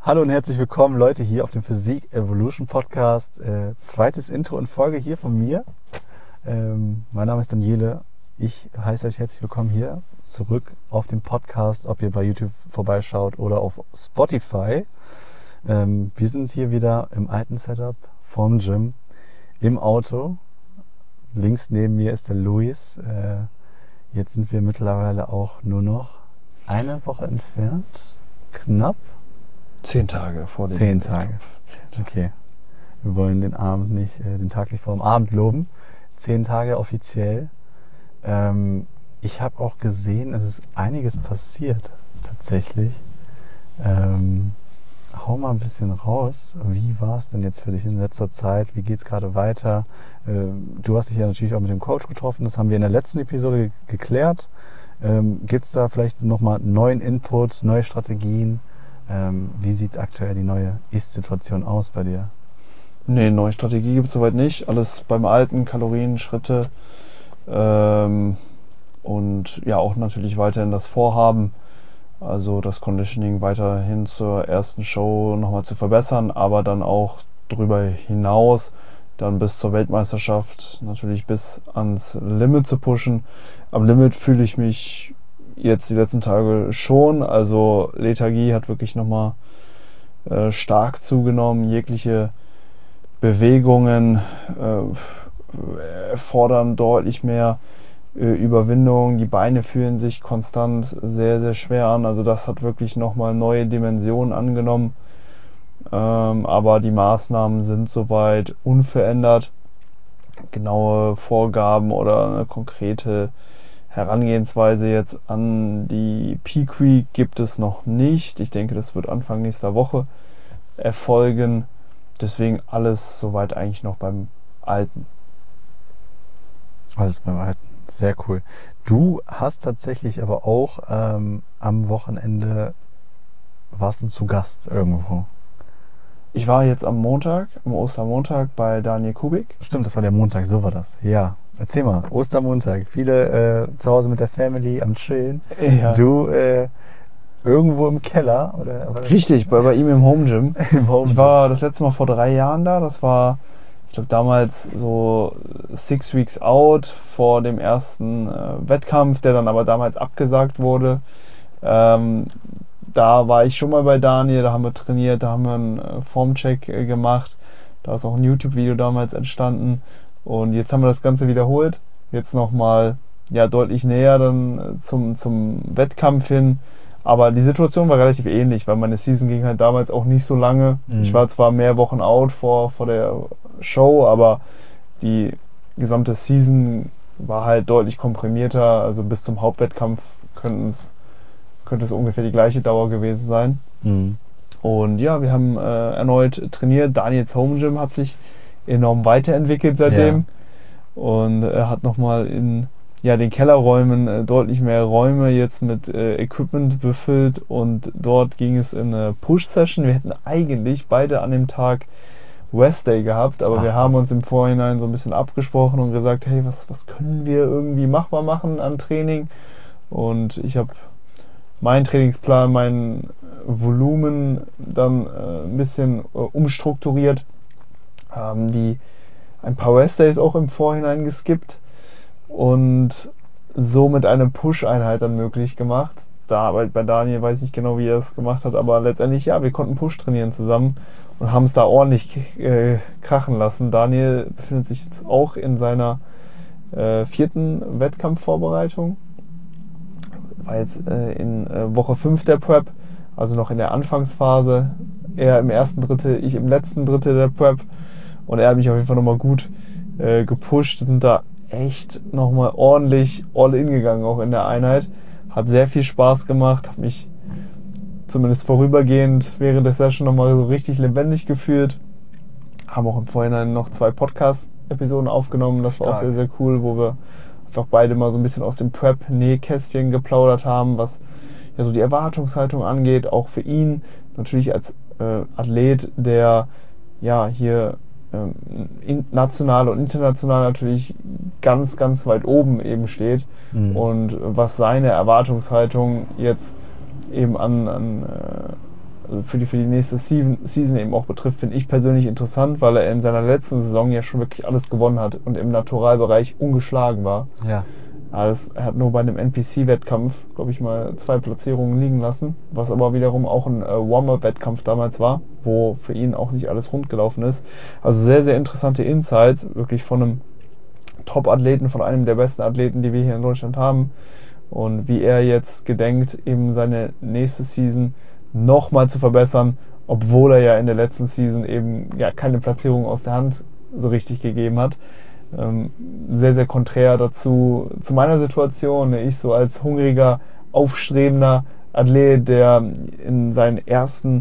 Hallo und herzlich willkommen, Leute, hier auf dem Physik Evolution Podcast. Zweites Intro und Folge hier von mir. Mein Name ist Daniele. Ich heiße euch herzlich willkommen hier zurück auf dem Podcast, ob ihr bei YouTube vorbeischaut oder auf Spotify. Wir sind hier wieder im alten Setup vorm Gym, im Auto. Links neben mir ist der Luis. Jetzt sind wir mittlerweile auch nur noch eine Woche entfernt. Knapp. 10 Tage vor dem 10 Tage. 10 Tage. Okay. Wir wollen den Tag nicht vor dem Abend loben. 10 Tage offiziell. Ich habe auch gesehen, es ist einiges passiert, tatsächlich. Hau mal ein bisschen raus. Wie war es denn jetzt für dich in letzter Zeit? Wie geht es gerade weiter? Du hast dich ja natürlich auch mit dem Coach getroffen. Das haben wir in der letzten Episode geklärt. Gibt es da vielleicht nochmal neuen Input, neue Strategien? Wie sieht aktuell die neue Ist-Situation aus bei dir? Nee, neue Strategie gibt es soweit nicht. Alles beim Alten, Kalorien, Schritte und ja auch natürlich weiterhin das Vorhaben, also das Conditioning weiterhin zur ersten Show nochmal zu verbessern, aber dann auch darüber hinaus dann bis zur Weltmeisterschaft natürlich bis ans Limit zu pushen. Am Limit fühle ich mich jetzt die letzten Tage schon, also Lethargie hat wirklich nochmal stark zugenommen, jegliche Bewegungen erfordern deutlich mehr Überwindung, die Beine fühlen sich konstant sehr, sehr schwer an, also das hat wirklich nochmal neue Dimensionen angenommen, aber die Maßnahmen sind soweit unverändert, genaue Vorgaben oder eine konkrete Herangehensweise jetzt an die Peak Week gibt es noch nicht. Ich denke, das wird Anfang nächster Woche erfolgen. Deswegen alles soweit eigentlich noch beim Alten. Alles beim Alten. Sehr cool. Du hast tatsächlich aber auch am Wochenende warst du zu Gast irgendwo. Ich war jetzt am Ostermontag bei Daniel Kubik. Stimmt, das war der Montag, so war das. Ja. Erzähl mal, Ostermontag, viele zu Hause mit der Family am Chillen. Ja. Du irgendwo im Keller? Oder Richtig, bei ihm im Home Gym. Ich war das letzte Mal vor 3 Jahren da. Das war, ich glaube, damals so 6 Weeks out vor dem ersten Wettkampf, der dann aber damals abgesagt wurde. Da war ich schon mal bei Daniel, da haben wir trainiert, da haben wir einen Formcheck gemacht. Da ist auch ein YouTube-Video damals entstanden. Und jetzt haben wir das Ganze wiederholt. Jetzt nochmal deutlich näher dann zum Wettkampf hin. Aber die Situation war relativ ähnlich, weil meine Season ging halt damals auch nicht so lange. Ich war zwar mehr Wochen out vor der Show, aber die gesamte Season war halt deutlich komprimierter. Also bis zum Hauptwettkampf könnte es ungefähr die gleiche Dauer gewesen sein. Und ja, wir haben erneut trainiert. Daniels Home Gym hat sich enorm weiterentwickelt seitdem. Und er hat nochmal in den Kellerräumen deutlich mehr Räume jetzt mit Equipment befüllt und dort ging es in eine Push-Session. Wir hätten eigentlich beide an dem Tag Rest Day gehabt, aber wir haben uns im Vorhinein so ein bisschen abgesprochen und gesagt, hey, was können wir irgendwie machbar machen an Training? Und ich habe meinen Trainingsplan, mein Volumen dann ein bisschen umstrukturiert. Ein paar Rest Days auch im Vorhinein geskippt und somit eine Push-Einheit dann möglich gemacht. Bei Daniel weiß ich nicht genau, wie er es gemacht hat, aber letztendlich, wir konnten Push trainieren zusammen und haben es da ordentlich krachen lassen. Daniel befindet sich jetzt auch in seiner 4. Wettkampfvorbereitung. War jetzt in Woche 5 der Prep, also noch in der Anfangsphase. Er im ersten Drittel, ich im letzten Drittel der Prep. Und er hat mich auf jeden Fall nochmal gut gepusht, sind da echt nochmal ordentlich all-in gegangen, auch in der Einheit. Hat sehr viel Spaß gemacht, habe mich zumindest vorübergehend während der Session nochmal so richtig lebendig gefühlt. Haben auch im Vorhinein noch 2 Podcast-Episoden aufgenommen, das war auch sehr, sehr cool, wo wir einfach beide mal so ein bisschen aus dem Prep-Nähkästchen geplaudert haben, was ja so die Erwartungshaltung angeht, auch für ihn, natürlich als Athlet, der hier national und international natürlich ganz, ganz weit oben eben steht und was seine Erwartungshaltung jetzt eben an also für die nächste Season eben auch betrifft, finde ich persönlich interessant, weil er in seiner letzten Saison ja schon wirklich alles gewonnen hat und im Naturalbereich ungeschlagen war. Ja. Er hat nur bei einem NPC-Wettkampf, glaube ich, mal 2 Platzierungen liegen lassen, was aber wiederum auch ein Warm-Up-Wettkampf damals war, wo für ihn auch nicht alles rund gelaufen ist. Also sehr, sehr interessante Insights, wirklich von einem Top-Athleten, von einem der besten Athleten, die wir hier in Deutschland haben. Und wie er jetzt gedenkt, eben seine nächste Season nochmal zu verbessern, obwohl er ja in der letzten Season eben ja keine Platzierung aus der Hand so richtig gegeben hat. Sehr, sehr konträr dazu, zu meiner Situation. Ich so als hungriger, aufstrebender Athlet, der in seinen ersten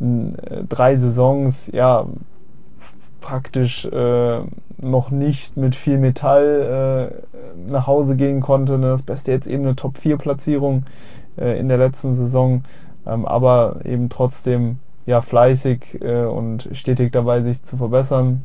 3 Saisons ja praktisch noch nicht mit viel Metall nach Hause gehen konnte. Das Beste jetzt eben eine Top-4-Platzierung in der letzten Saison, aber eben trotzdem ja fleißig und stetig dabei, sich zu verbessern.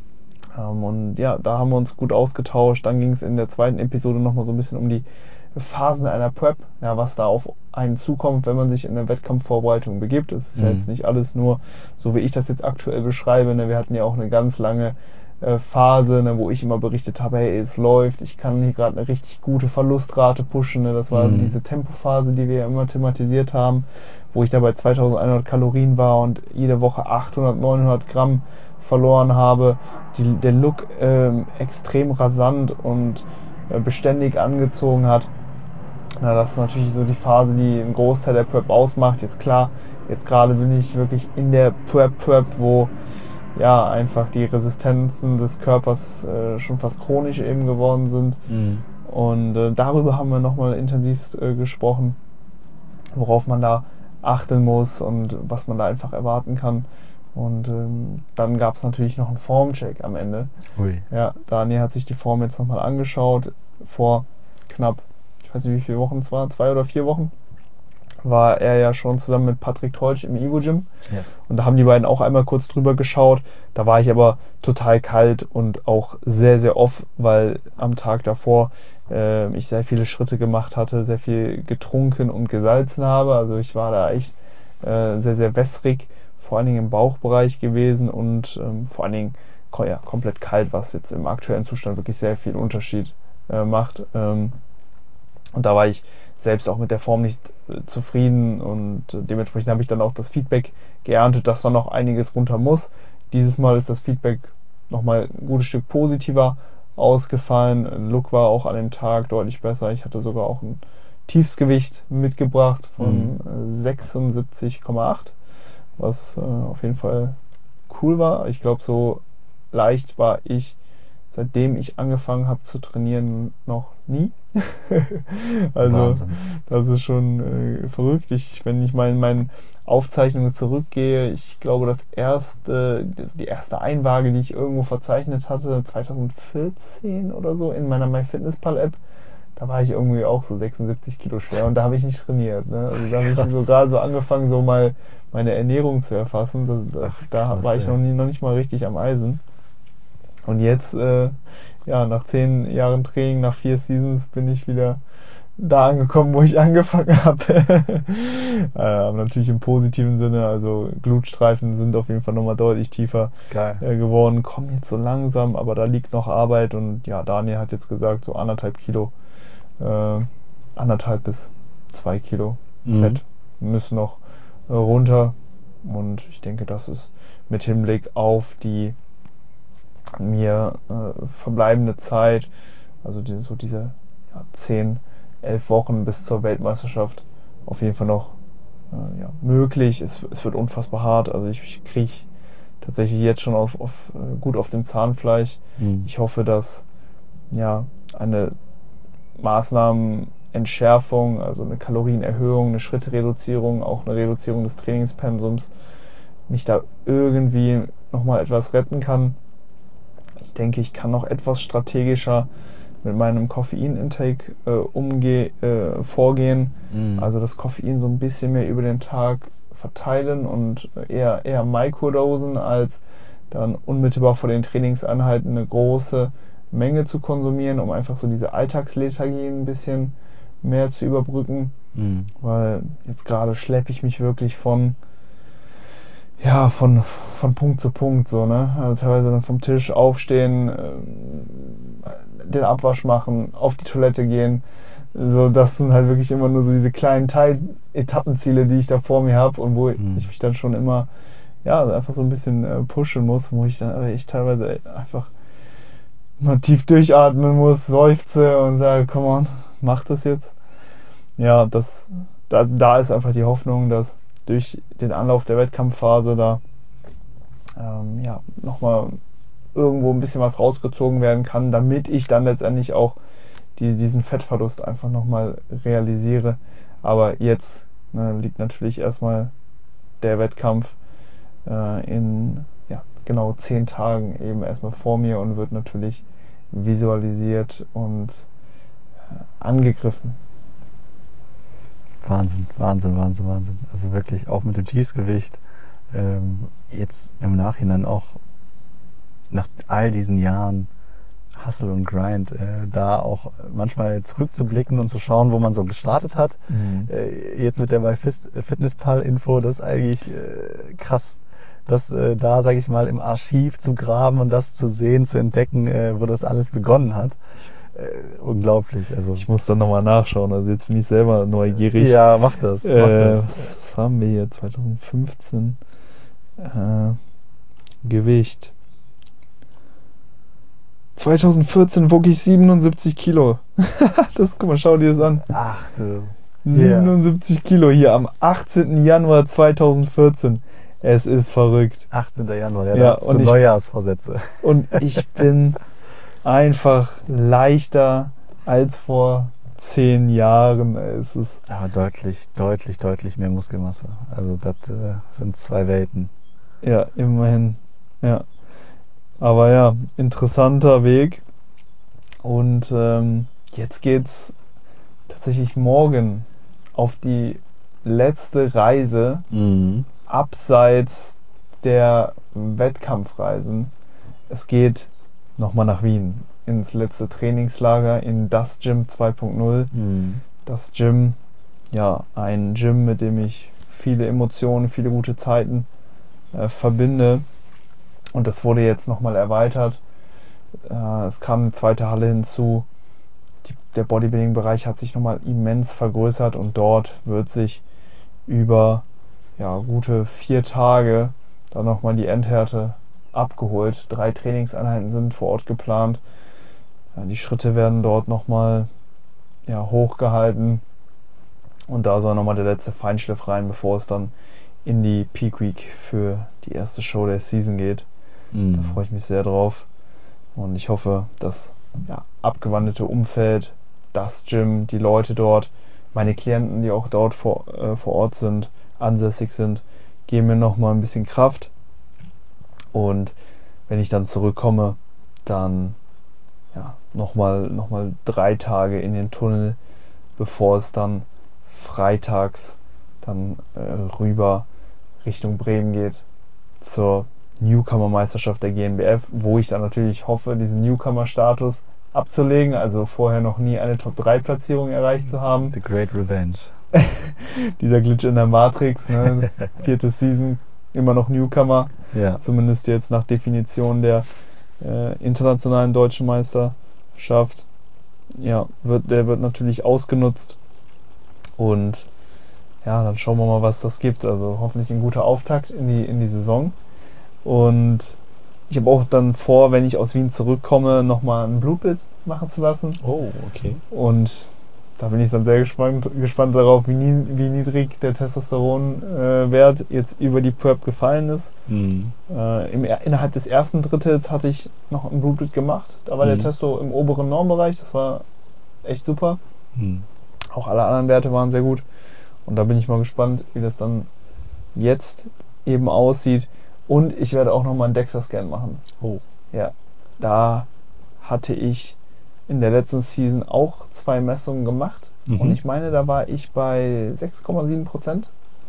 Und ja, da haben wir uns gut ausgetauscht. Dann ging es in der zweiten Episode nochmal so ein bisschen um die Phasen einer Prep, ja, was da auf einen zukommt, wenn man sich in eine Wettkampfvorbereitung begibt. Es ist ja jetzt nicht alles nur so, wie ich das jetzt aktuell beschreibe. Ne? Wir hatten ja auch eine ganz lange Phase, ne, wo ich immer berichtet habe, hey, es läuft, ich kann hier gerade eine richtig gute Verlustrate pushen. Ne? Das war diese Tempophase, die wir ja immer thematisiert haben, wo ich da bei 2100 Kalorien war und jede Woche 800, 900 Gramm verloren habe, der Look extrem rasant und beständig angezogen hat. Na, das ist natürlich so die Phase, die einen Großteil der Prep ausmacht. Jetzt klar, jetzt gerade bin ich wirklich in der Prep, wo ja einfach die Resistenzen des Körpers schon fast chronisch eben geworden sind. Und darüber haben wir nochmal intensivst gesprochen, worauf man da achten muss und was man da einfach erwarten kann. Und dann gab es natürlich noch einen Formcheck am Ende. Ui. Ja, Daniel hat sich die Form jetzt nochmal angeschaut. Vor knapp, ich weiß nicht wie viele Wochen es war, 2 oder 4 Wochen, war er ja schon zusammen mit Patrick Teutsch im Evo Gym. Yes. Und da haben die beiden auch einmal kurz drüber geschaut. Da war ich aber total kalt und auch sehr, sehr off, weil am Tag davor ich sehr viele Schritte gemacht hatte, sehr viel getrunken und gesalzen habe. Also ich war da echt sehr, sehr wässrig, vor allen Dingen im Bauchbereich gewesen und vor allen Dingen komplett kalt, was jetzt im aktuellen Zustand wirklich sehr viel Unterschied macht. Und da war ich selbst auch mit der Form nicht zufrieden und dementsprechend habe ich dann auch das Feedback geerntet, dass da noch einiges runter muss. Dieses Mal ist das Feedback nochmal ein gutes Stück positiver ausgefallen. Look war auch an dem Tag deutlich besser. Ich hatte sogar auch ein Tiefsgewicht mitgebracht von 76,8, was auf jeden Fall cool war. Ich glaube, so leicht war ich, seitdem ich angefangen habe zu trainieren, noch nie. Also Wahnsinn. Das ist schon verrückt. Wenn ich mal in meinen Aufzeichnungen zurückgehe, ich glaube, die erste Einwaage, die ich irgendwo verzeichnet hatte, 2014 oder so, in meiner MyFitnessPal-App, da war ich irgendwie auch so 76 Kilo schwer und da habe ich nicht trainiert. Ne? Also da habe ich so gerade so angefangen, so mal meine Ernährung zu erfassen. Da war ich noch nicht mal richtig am Eisen. Und jetzt, nach 10 Jahren Training, nach 4 Seasons, bin ich wieder da angekommen, wo ich angefangen habe. Natürlich im positiven Sinne, also Glutstreifen sind auf jeden Fall nochmal deutlich tiefer geworden, kommen jetzt so langsam, aber da liegt noch Arbeit und ja, Daniel hat jetzt gesagt, so 1,5 Kilo, 1,5 bis 2 Kilo Fett müssen noch runter und ich denke, das ist mit Hinblick auf die mir verbleibende Zeit, also diese 10, 11 Wochen bis zur Weltmeisterschaft auf jeden Fall noch möglich. Es wird unfassbar hart, also ich kriege tatsächlich jetzt schon gut auf dem Zahnfleisch. Ich hoffe, dass eine Maßnahmenentschärfung, also eine Kalorienerhöhung, eine Schrittereduzierung, auch eine Reduzierung des Trainingspensums mich da irgendwie nochmal etwas retten kann. Ich denke, ich kann noch etwas strategischer mit meinem Koffein-Intake vorgehen. Also das Koffein so ein bisschen mehr über den Tag verteilen und eher Mikrodosen, als dann unmittelbar vor den Trainingseinheiten eine große Menge zu konsumieren, um einfach so diese Alltagslethargie ein bisschen mehr zu überbrücken. Weil jetzt gerade schleppe ich mich wirklich von ja, von Punkt zu Punkt, so, ne? Also teilweise dann vom Tisch aufstehen, den Abwasch machen, auf die Toilette gehen. So, das sind halt wirklich immer nur so diese kleinen Etappenziele, die ich da vor mir habe und wo ich mich dann schon immer, ja, einfach so ein bisschen pushen muss, wo ich dann echt teilweise einfach mal tief durchatmen muss, seufze und sage, come on, mach das jetzt. Ja, da ist einfach die Hoffnung, dass durch den Anlauf der Wettkampfphase da nochmal irgendwo ein bisschen was rausgezogen werden kann, damit ich dann letztendlich auch diesen Fettverlust einfach nochmal realisiere. Aber jetzt liegt natürlich erstmal der Wettkampf in genau 10 Tagen eben erstmal vor mir und wird natürlich visualisiert und angegriffen. Wahnsinn. Also wirklich auch mit dem Tiefgewicht. Jetzt im Nachhinein auch nach all diesen Jahren Hustle und Grind, da auch manchmal zurückzublicken und zu schauen, wo man so gestartet hat. Jetzt mit der bei Fitnesspal-Info, das ist eigentlich krass, das da, sage ich mal, im Archiv zu graben und das zu sehen, zu entdecken, wo das alles begonnen hat. Unglaublich. Also. Ich muss dann nochmal nachschauen, also jetzt bin ich selber neugierig. Ja, mach das. Was haben wir hier? 2015 Gewicht. 2014 wog ich 77 Kilo. Guck mal, schau dir das an. Ach du. 77 Kilo hier am 18. Januar 2014. Es ist verrückt. 18. Januar, ja, zu Neujahrsvorsätze. Und ich bin einfach leichter als vor 10 Jahren. Es ist aber deutlich mehr Muskelmasse. Also das sind 2 Welten. Ja, immerhin. Ja. Aber ja, interessanter Weg. Und jetzt geht's tatsächlich morgen auf die letzte Reise abseits der Wettkampfreisen. Es geht nochmal nach Wien, ins letzte Trainingslager in das Gym 2.0. Das Gym, ja, ein Gym, mit dem ich viele Emotionen, viele gute Zeiten verbinde. Und das wurde jetzt nochmal erweitert. Es kam eine zweite Halle hinzu. Der Bodybuilding-Bereich hat sich nochmal immens vergrößert und dort wird sich über gute 4 Tage dann nochmal die Endhärte abgeholt. 3 Trainingseinheiten sind vor Ort geplant. Die Schritte werden dort nochmal hochgehalten. Und da soll nochmal der letzte Feinschliff rein, bevor es dann in die Peak Week für die erste Show der Season geht. Da freue ich mich sehr drauf. Und ich hoffe, das abgewandelte Umfeld, das Gym, die Leute dort, meine Klienten, die auch dort vor Ort sind, ansässig sind, geben mir nochmal ein bisschen Kraft. Und wenn ich dann zurückkomme, dann nochmal 3 Tage in den Tunnel, bevor es dann freitags dann rüber Richtung Bremen geht zur Newcomer-Meisterschaft der GNBF, wo ich dann natürlich hoffe, diesen Newcomer-Status abzulegen, also vorher noch nie eine Top-3-Platzierung erreicht zu haben. The Great Revenge. Dieser Glitch in der Matrix, ne? 4. Season, immer noch Newcomer. Ja. Zumindest jetzt nach Definition der internationalen deutschen Meisterschaft. Ja, der wird natürlich ausgenutzt. Und dann schauen wir mal, was das gibt. Also hoffentlich ein guter Auftakt in die Saison. Und ich habe auch dann vor, wenn ich aus Wien zurückkomme, nochmal ein Blutbild machen zu lassen. Oh, okay. Und da bin ich dann sehr gespannt darauf, wie niedrig der Testosteronwert jetzt über die Prep gefallen ist. Innerhalb des ersten Drittels hatte ich noch ein Blutbild gemacht. Da war der Testo im oberen Normbereich. Das war echt super. Auch alle anderen Werte waren sehr gut. Und da bin ich mal gespannt, wie das dann jetzt eben aussieht. Und ich werde auch nochmal einen DEXA-Scan machen. Oh. Ja, da hatte ich in der letzten Season auch 2 Messungen gemacht. Und ich meine, da war ich bei 6,7%.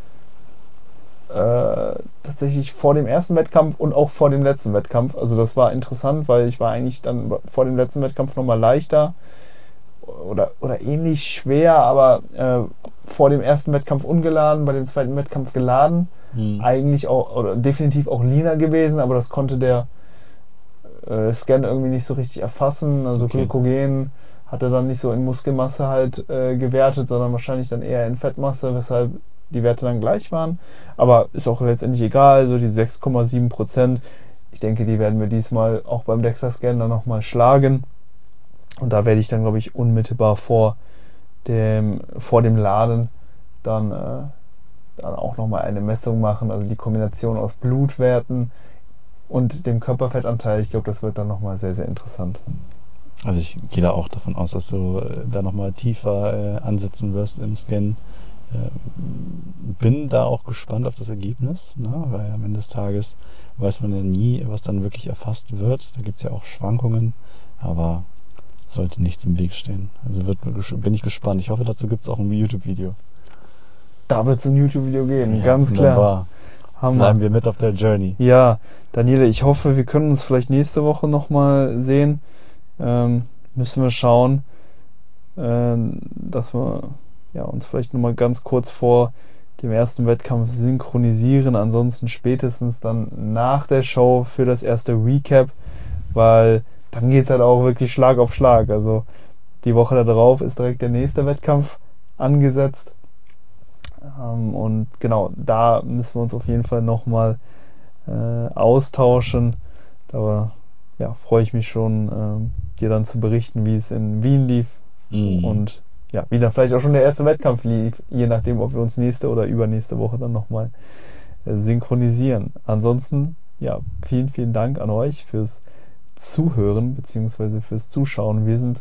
Tatsächlich vor dem ersten Wettkampf und auch vor dem letzten Wettkampf. Also das war interessant, weil ich war eigentlich dann vor dem letzten Wettkampf nochmal leichter oder ähnlich schwer, aber vor dem ersten Wettkampf ungeladen, bei dem zweiten Wettkampf geladen. eigentlich auch, oder definitiv auch leaner gewesen, aber das konnte der Scan irgendwie nicht so richtig erfassen. Also Glykogen hat er dann nicht so in Muskelmasse halt gewertet, sondern wahrscheinlich dann eher in Fettmasse, weshalb die Werte dann gleich waren. Aber ist auch letztendlich egal, so die 6,7%. Ich denke, die werden wir diesmal auch beim DEXA-Scan dann nochmal schlagen. Und da werde ich dann, glaube ich, unmittelbar vor dem Laden dann auch nochmal eine Messung machen. Also die Kombination aus Blutwerten und dem Körperfettanteil. Ich glaube, das wird dann nochmal sehr, sehr interessant. Also ich gehe da auch davon aus, dass du da nochmal tiefer ansetzen wirst im Scan. Bin da auch gespannt auf das Ergebnis, ne? Weil am Ende des Tages weiß man ja nie, was dann wirklich erfasst wird. Da gibt es ja auch Schwankungen, aber sollte nichts im Weg stehen. Also bin ich gespannt. Ich hoffe, dazu gibt es auch ein YouTube-Video. Da wird es ein YouTube-Video geben, ganz klar. Bleiben wir mit auf der Journey. Ja, Daniele, ich hoffe, wir können uns vielleicht nächste Woche nochmal sehen. Müssen wir schauen, dass wir uns vielleicht nochmal ganz kurz vor dem ersten Wettkampf synchronisieren. Ansonsten spätestens dann nach der Show für das erste Recap, weil dann geht es halt auch wirklich Schlag auf Schlag. Also die Woche darauf ist direkt der nächste Wettkampf angesetzt. Und genau, da müssen wir uns auf jeden Fall nochmal austauschen. Da freue ich mich schon, dir dann zu berichten, wie es in Wien lief und wie dann vielleicht auch schon der erste Wettkampf lief, je nachdem, ob wir uns nächste oder übernächste Woche dann nochmal synchronisieren. Ansonsten, vielen, vielen Dank an euch fürs Zuhören bzw. fürs Zuschauen. Wir sind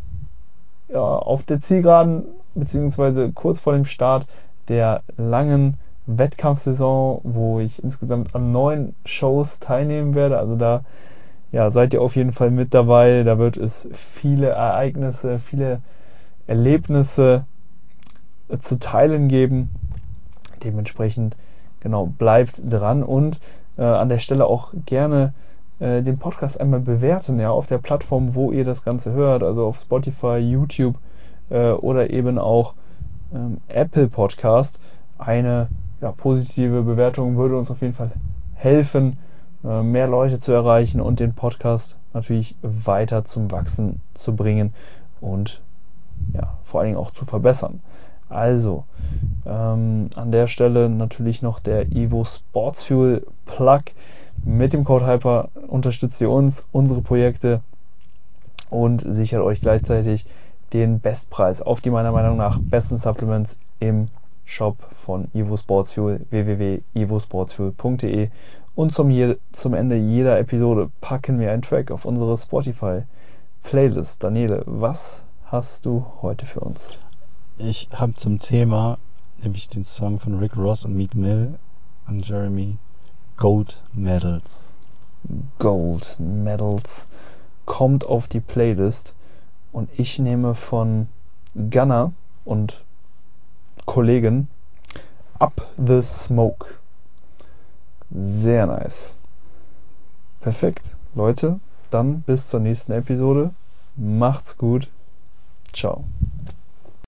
auf der Zielgeraden bzw. kurz vor dem Start der langen Wettkampfsaison, wo ich insgesamt an 9 Shows teilnehmen werde. Also da seid ihr auf jeden Fall mit dabei. Da wird es viele Ereignisse, viele Erlebnisse zu teilen geben. Dementsprechend, bleibt dran und an der Stelle auch gerne den Podcast einmal bewerten, auf der Plattform, wo ihr das Ganze hört, also auf Spotify, YouTube oder eben auch Apple Podcast. Eine positive Bewertung würde uns auf jeden Fall helfen, mehr Leute zu erreichen und den Podcast natürlich weiter zum Wachsen zu bringen und vor allen Dingen auch zu verbessern. Also an der Stelle natürlich noch der Evo Sports Fuel Plug. Mit dem Code HYPER unterstützt ihr uns, unsere Projekte und sichert euch gleichzeitig den Bestpreis auf die meiner Meinung nach besten Supplements im Shop von Evo Sports Fuel, www.evosportsfuel.de. Und zum Ende jeder Episode packen wir einen Track auf unsere Spotify-Playlist. Daniele, was hast du heute für uns? Ich habe zum Thema nämlich den Song von Rick Ross und Meek Mill und Jeremy, Gold Medals. Gold Medals kommt auf die Playlist und ich nehme von Gunner und Kollegen Up the Smoke. Sehr nice. Perfekt. Leute, dann bis zur nächsten Episode. Macht's gut. Ciao.